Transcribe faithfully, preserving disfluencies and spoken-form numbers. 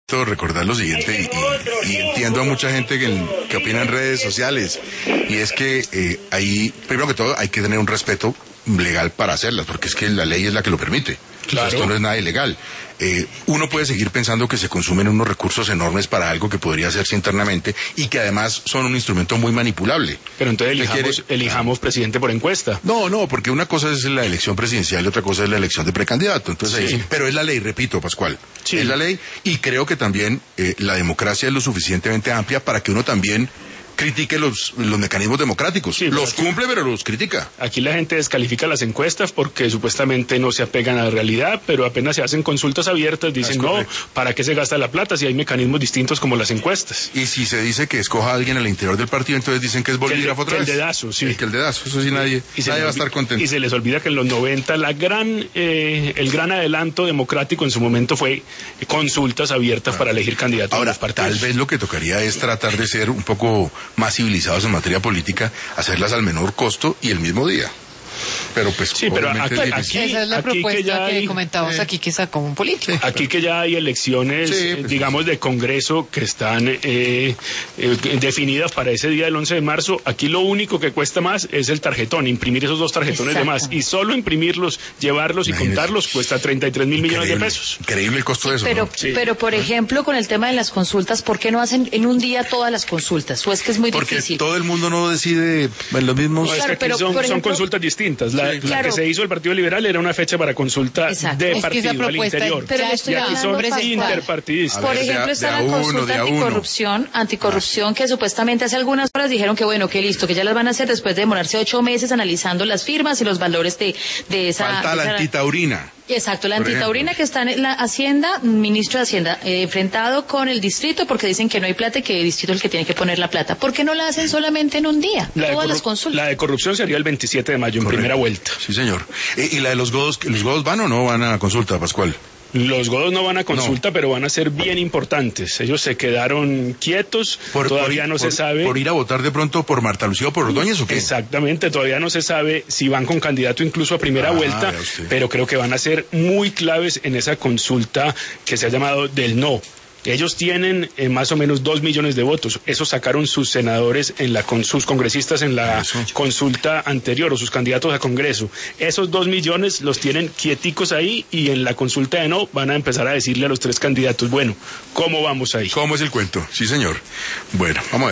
recordar lo siguiente, y, y, y entiendo a mucha gente que, que opina en redes sociales, y es que eh, ahí, primero que todo, hay que tener un respeto legal para hacerlas, porque es que la ley es la que lo permite. Claro. Esto no es nada ilegal. Eh, uno puede seguir pensando que se consumen unos recursos enormes para algo que podría hacerse internamente y que además son un instrumento muy manipulable. Pero entonces elijamos, quiere... elijamos presidente por encuesta. No, no, porque una cosa es la elección presidencial y otra cosa es la elección de precandidato. Entonces, sí. ahí, pero es la ley, repito, Pascual. Sí. Es la ley, y creo que también eh, la democracia es lo suficientemente amplia para que uno también critique los, los mecanismos democráticos. Sí, los aquí, cumple, pero los critica. Aquí la gente descalifica las encuestas porque supuestamente no se apegan a la realidad, pero apenas se hacen consultas abiertas, dicen, no, ¿para qué se gasta la plata si hay mecanismos distintos como las encuestas? Y si se dice que escoja a alguien al interior del partido, entonces dicen que es bolígrafo otra vez. Que el dedazo, sí. El, que el dedazo, eso sí, nadie, y nadie va a estar contento. Y se les olvida que en los noventa la gran, eh, el gran adelanto democrático en su momento fue consultas abiertas ah. para elegir candidatos. Ahora, a los partidos. Tal vez lo que tocaría es tratar de ser un poco más civilizados en materia política, hacerlas al menor costo y el mismo día. Pero pues sí, pero aquí, aquí, esa es la aquí propuesta que, ya que hay, comentamos eh, aquí que sacó un político. Sí, aquí que ya hay elecciones, sí, pues, digamos, de Congreso que están eh, eh, definidas para ese día del once de marzo. Aquí lo único que cuesta más es el tarjetón, imprimir esos dos tarjetones de más. Y solo imprimirlos, llevarlos y Imagínese. contarlos cuesta treinta y tres mil millones de pesos. Increíble el costo de eso. Pero, ¿no? sí. pero por ejemplo, con el tema de las consultas, ¿por qué no hacen en un día todas las consultas? ¿O es que es muy Porque difícil? Todo el mundo no decide en los mismos... No, es claro, que pero, son, por ejemplo, son consultas distintas. La, sí, claro. la que se hizo el Partido Liberal era una fecha para consulta Exacto. de es partido al interior. Pero le estoy y aquí son interpartidistas. Por ejemplo, está la consulta anticorrupción, anticorrupción que supuestamente hace algunas horas dijeron que bueno, que listo, que ya las van a hacer después de demorarse ocho meses analizando las firmas y los valores de, de esa... Falta de la esa... antitaurina. Exacto, la antitaurina que está en la Hacienda, ministro de Hacienda, eh, enfrentado con el distrito porque dicen que no hay plata y que el distrito es el que tiene que poner la plata. ¿Por qué no la hacen solamente en un día? La Todas corru- las consultas. La de corrupción sería el veintisiete de mayo, en Correcto. primera vuelta. Sí, señor. ¿Y, y la de los godos, los godos van o no van a consulta, Pascual? Los godos no van a consulta, no. pero van a ser bien importantes. Ellos se quedaron quietos, por, todavía por, no por, se sabe... ¿Por ir a votar de pronto por Marta Lucía o por Ordóñez o qué? Exactamente, todavía no se sabe si van con candidato incluso a primera ah, vuelta, pero creo que van a ser muy claves en esa consulta que se ha llamado del no. Ellos tienen eh, más o menos dos millones de votos. Eso sacaron sus senadores, en la con sus congresistas en la Eso. consulta anterior, o sus candidatos a Congreso. Esos dos millones los tienen quieticos ahí, y en la consulta de no van a empezar a decirle a los tres candidatos, bueno, ¿cómo vamos ahí? ¿Cómo es el cuento? Sí, señor. Bueno, vamos a ver.